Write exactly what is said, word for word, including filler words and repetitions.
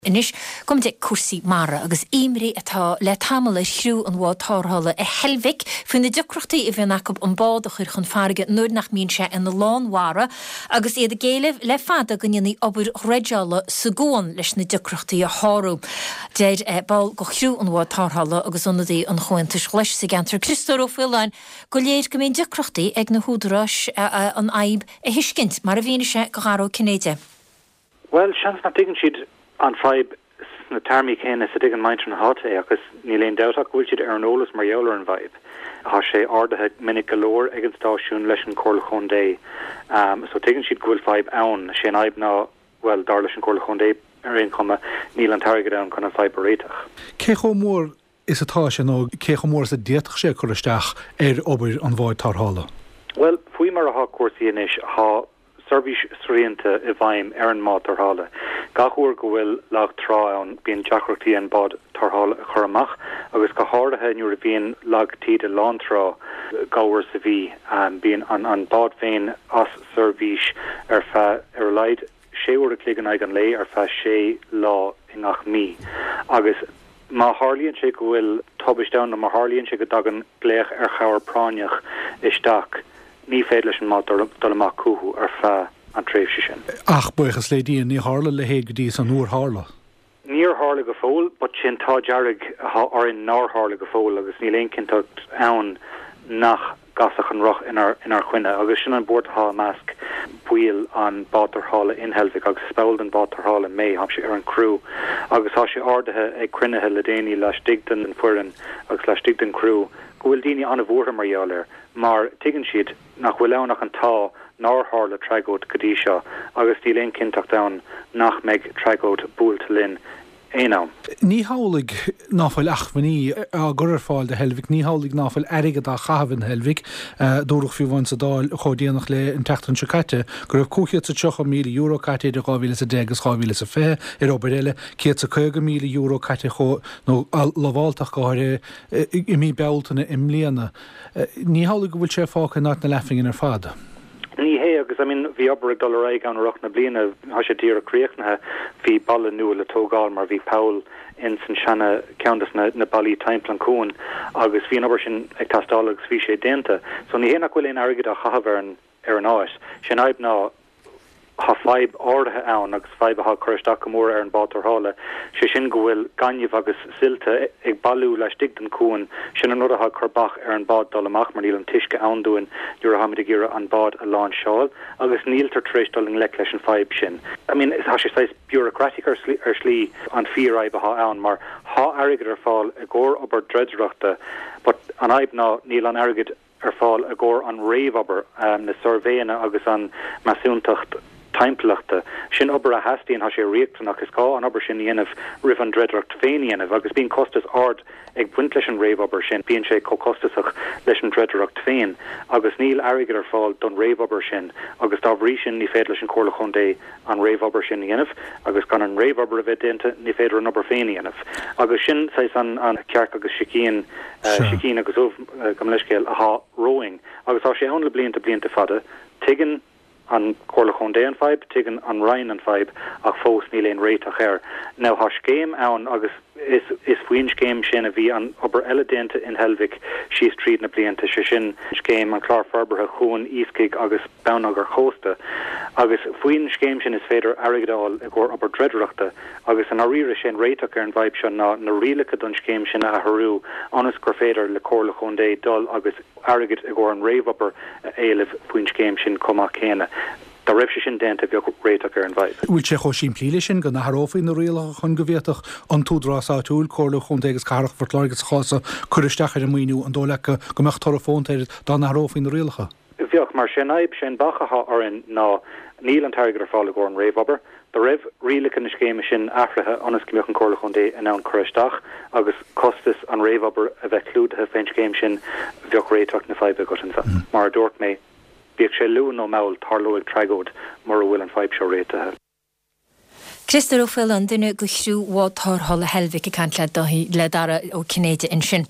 Inis kom de cuasaí mara agus imrí atá le tamala shrú an bhá tárthála a helvic fún na deocrochtaí i bhíonn acu an bád a chuir chun farige nuair nach mín sé in na lánmhara agus iad a géileh le fada go nionnaí obair reideála sa gcóin leis na deocrochtaí a thárú. Déir ball go shrú an bhá tárthála agus ionadaí an chuintis leis sa gantar Christóir Ó Fiúláin go léir go mbeidh deocrochtaí ag na húdaráis an aib a hiiscint mar a bhíonn sé go gharó Cnéide. Well, seans na tuigeann siad an fibe na tarmi chéine sa dig an maint an hot é agus ní léon deach bhfuil siad ar an ólas mar jólar an vibe. Tá sé ardathe minic galóir ag an stáisiún leis an Comhairle Chun Dé. Um, so tuigeann siad gúil fibe ann sé an aib ná, well, dar leis an Comhairle Chun Dé ar aon chuma níl an targad ann chun an fibe réiteach. Cé chó mór is atá sé nó cé chó mór is a déach sé churisteach ar obair an bháid tárthála? Well, faoi mar a há cuasaí inis há Service srianta i bhaim ar an má tárthála. Gachúir go bhfuil lag trá an bíon deacrochtaí an bád tárthála a chur amach, agus go háirithe nuair a bhíon lag tíad a lántrá gáhar sa bhí um, bíon an, an bád féin as service ar fe ar leid séúir a clígan ag an lé ar fe sé lá i ngach mí. Agus má hárlíonn sé go bhfuil tobisteán na má hárlíonn sé go dagan gléach ar chabhar práineach isteach. Ní féad leis an má dul amach cúthú ar fe an tréimhse sin. Ach buchas le díon ní hála le héag go dtí san nuair hála? Níor hála go fóil, but sin tá dearg ar in ná hála go fóil agus ní léon cinnteacht ann nach gasach an roch in our in our chuine agus sin an bord há measc buil an bátar hála in Helvic agus speld an bátar hála mé ham sé ar an crew agus há sé ardathe ag cruinethe le déanaí leis digdan an fuirin agus leis digdan crew go bhfuil daoine anna bhórtha mar eálir mar tuigeann siad nach bhfuil anach an tá ná hála treigóid go dtí seo agus tí léon cinnteacht ann nach meid treigóid búilte linn éanam. Ní hálaigh náfuil achmhaní a gur fáil de Helvic, ní hálaigh náfuil airigad a chahabhann Helvic, dúrach fiú bhain sa dáil chodéanach le an teachtain se caite, gur raibh cúchiad sa teocha míle euro caite de gáhíle sa dégus gáhíle sa fé, ar obair eile, ciad sa cúga míle euro caite cho nó lábháltach gáir i mí bealtainna im líana. Ní hálaigh bhfuil sé fácha nát na lefingin ar fada? Ní hé agus I mean bhí obair dul raig an roch na bliana há sé tíar a críochnathe bhí balla nua le tógáil mar bhí Paul in san seanna ceantas na, na ballí timpplan cún agus bhí an obair sin ag tastálagus bhí sé déanta. So ní hé nach bhfuil éon airgid a chahabh ar an ar an áis. Sin aib ná há fibe áirithe ann agus fibe a há chuiristeach go mór ar an bátar hála. sé sin go bhfuil gainmh agus silta ag ballú leis digdan cún sin an nuair a há churbach ar an bád dul amach mar níl an tuisce ann-dúin dúr a haimiid a gcéire an bád a lán seáil agus níl tar tréis dul an le leis an fibe sin. I mean, is há sé sais bureaucratic ar slí, ar slí an fíor aib a há ann mar há airgid ar fáil a gcóir obair dreidireachta, but an aib ná níl an airgid ar fáil a gcóir an réamh obair um, na survéine agus an masúntacht timplaachta sin obair a hastíon há sé riachtanach is cá an obair sin dhéanamh rih an dreadreacht féin dhéanamh agus bíon costas ard ag buint leis an réamh obair sin bíonn sé co-costasach leis an dreadreacht féin agus níl airgid ar fáil don réamh obair sin agus dá bhrí sin ní féad leis an Comhairle Chun Dé an réamh obair sin dhéanamh agus gan an réamh obair a bheith déanta ní féidir an obair féin dhéanamh agus sin sais an an cearc agus sicín sicín agus óh go leiscéil a há rowing agus há sé ann le blianta blianta fada tuigeann an Comhairle Chun Dé an fibe, tuigeann an Ryan an fibe ach fós ní léon réiteach air. Now há scéim ann agus is is faoin scéim sin a bhí an obair eile déanta in Helvic síos tríd na blianta sé sin scéim an chlár forbartha chuan íscaig agus beannagar chósta agus faoin scéim sin is féidir airgedáil a gcóir obair dreidireachta agus an áíire sin réiteach ar an bhaib sin ná na rialacha don scéim sin a thurú anas gur féidir le Comhairle Chun Dé dul agus airgid a gcóir an réamh obair a éileh faoin scéim sin comach chéine. Tá raibh sé sin déanta bheag réiteach ar an bhaid. Bhfuil sé cho sin plíile sin go na thrófaí na rialacha chun go bhíoteach an túdrásáúil Comhairle Chun Dé agus carach fortláirgus chása chuiristeach ar an muoinú an dólacha go meach tarafóntair dá na thrófaí na rialacha. Bheoch mar sin aib sin bachacha ar an ná níl an targad ar fáil go an réamh obair. The raibh rialacha na scéime sin afrathe anas go mbeadh an Comhairle Chun Dé in ann chuiristeach agus costas an réamh obair a bheith clúdathe féin scéim sin bheoch réiteach na fibe go an sa. Mar dúirt mé bíag sé luúin ó meall tarlóigh treigóid mar a bhfuil an fibe seo réitethe. Christóir Ó Fiúláin duine go shrú bhá tárthála Helvic a cant le dahí le dara ó Cnéide in sin.